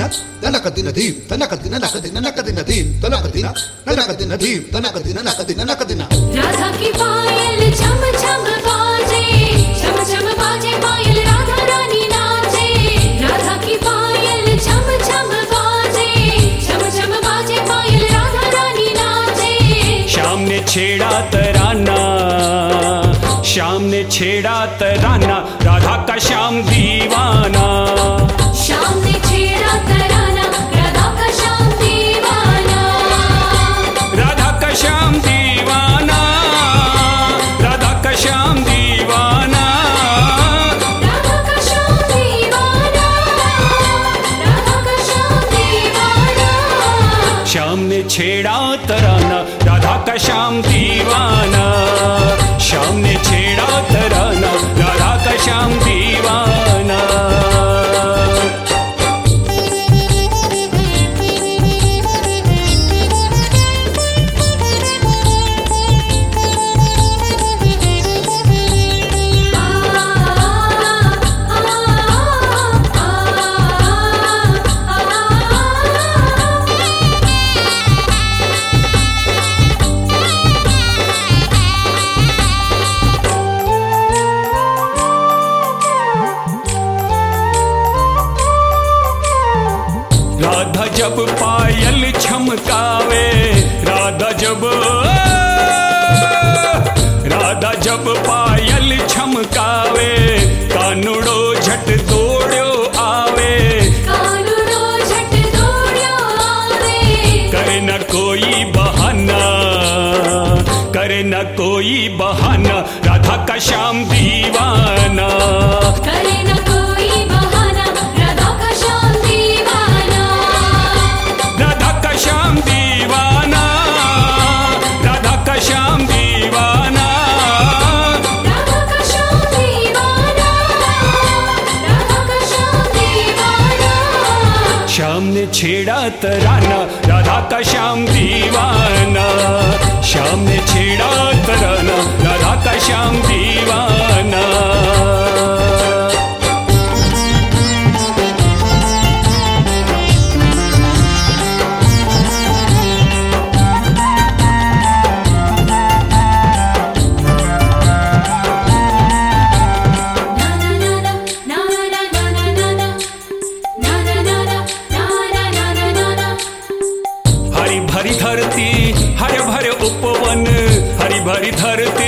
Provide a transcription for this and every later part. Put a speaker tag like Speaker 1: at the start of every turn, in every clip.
Speaker 1: Tanakatina, Tanakatina deep, Tanakatina, Nakatina, Nakatina deep, Tanakatina, Tanakatina deep, Tanakatina, Nakatina, Nakatina.
Speaker 2: Radha की पायल छम छम बाजे, छम छम बाजे पायल राधा रानी नाचे। राधा की पायल छम छम बाजे, छम छम बाजे पायल राधा रानी नाचे।
Speaker 3: श्याम ने छेड़ा तराना, श्याम ने छेड़ा तराना, राधा का श्याम दीवाना।
Speaker 2: श्याम ने छेड़ा तराना, राधा का श्याम दीवाना।
Speaker 3: राधा का श्याम दीवाना, राधा का श्याम दीवाना।
Speaker 2: राधा का श्याम दीवाना, राधा का श्याम दीवाना।
Speaker 3: श्याम ने छेड़ा तराना, राधा का श्याम दीवाना। श्याम ने छेड़ा तराना, राधा का श्याम दीवाना। राधा जब पायल छमकावे, राधा जब पायल छमकावे, कानुड़ो झट दौड़ो आवे।
Speaker 2: कानुड़ो झट दौड़ो आवे।
Speaker 3: करे न कोई बहाना, करे न कोई बहाना, राधा का श्याम दीवाना।
Speaker 2: करे न कोई बहाना, राधा का श्याम दीवाना।
Speaker 3: राधा का श्याम दीवाना, राधा का श्याम दीवाना।
Speaker 2: राधा का श्याम दीवाना, राधा का श्याम दीवाना।
Speaker 3: श्याम ने छेड़ा तराना, राधा का श्याम दीवाना। श्याम ने छेड़ा तराना, राधा का श्याम दीवाना। हरी भरी धरती, हरे भरे उपवन, हरी भरी धरती,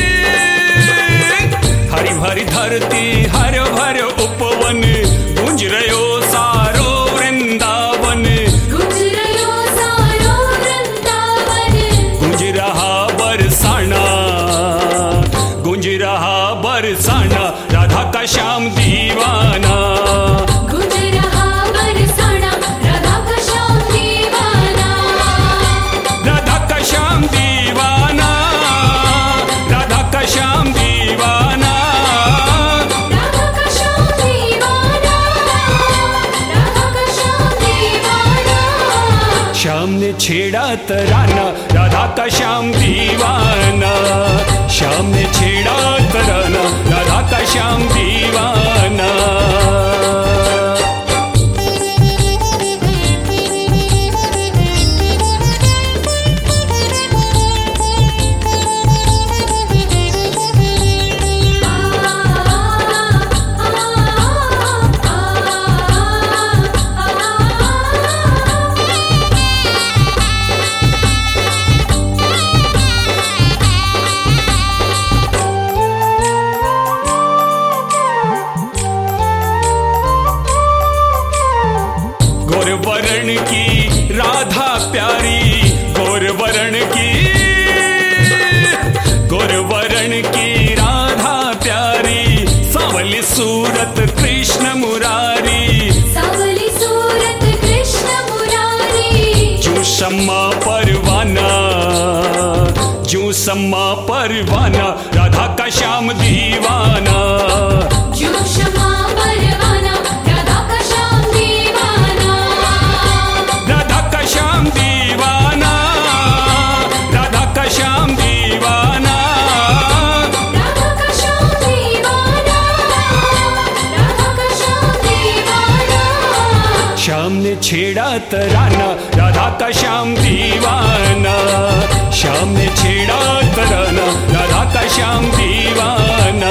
Speaker 3: हरी भरी धरती, हरे भरे उपवन, गूंज रहो सारो वृंदावन।
Speaker 2: गूंज रहो सारो वृंदावन।
Speaker 3: गूंज रहा बरसाना, गूंज रहा बरसाना, राधा का श्याम दीवाना।
Speaker 2: गूंज रहा बरसाना, राधा का श्याम दीवाना।
Speaker 3: राधा का श्याम दीवाना, राधा का श्याम दीवाना।
Speaker 2: राधा का श्याम दीवाना, राधा का श्याम दीवाना।
Speaker 3: श्याम ने छेड़ा तराना, राधा का श्याम दीवाना। श्याम ने छेड़ा तराना, राधा का श्याम दीवाना। गौरवर्ण की राधा प्यारी, गौरवर्ण की, गौरवर्ण की राधा प्यारी, सांवली सूरत कृष्ण मुरारी।
Speaker 2: सावली सूरत कृष्ण मुरारी।
Speaker 3: जू सम्मा परवाना, जू सम्मा परवाना, राधा का श्याम दीवाना।
Speaker 2: जो क्षमा परवाना, राधा का श्याम दीवाना।
Speaker 3: राधा का श्याम दीवाना, राधा का श्याम दीवाना।
Speaker 2: राधा का श्याम दीवाना, राधा का श्याम दीवाना।
Speaker 3: श्याम ने ने छेड़ा तराना, राधा का श्याम दीवाना। श्याम ने छेड़ा तराना, राधा का श्याम दीवाना।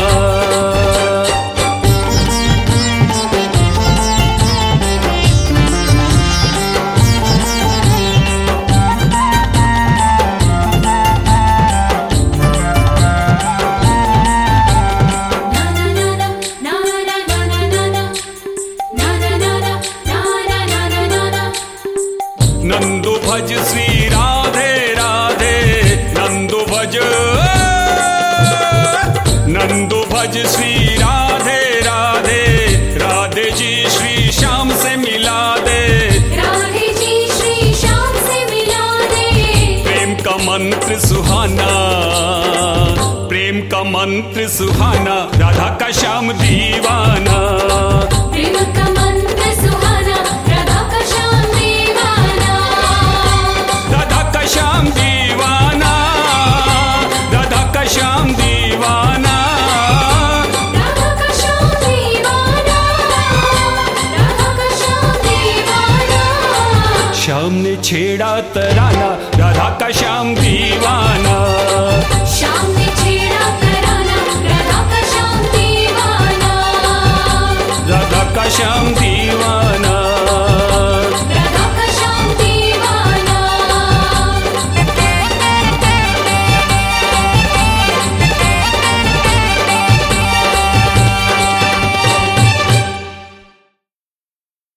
Speaker 3: नंदू भज श्री राधे राधे, नंदू भज श्री राधे राधे, राधे जी श्री श्याम से मिला दे,
Speaker 2: राधे जी श्री श्याम से मिला दे।
Speaker 3: प्रेम का मंत्र सुहाना, प्रेम का मंत्र सुहाना, राधा का श्याम दीवाना।
Speaker 2: प्रेम का मंत्र सुहाना, राधा का श्याम दीवाना।
Speaker 3: राधा का श्याम दीवाना, राधा का श्याम दीवाना।
Speaker 2: राधा का श्याम दीवाना, राधा का श्याम दीवाना।
Speaker 3: श्याम ने छेड़ा तराना, राधा का श्याम दीवाना।
Speaker 2: श्याम ने छेड़ा तराना, राधा का श्याम दीवाना।
Speaker 3: राधा का श्याम दीवाना।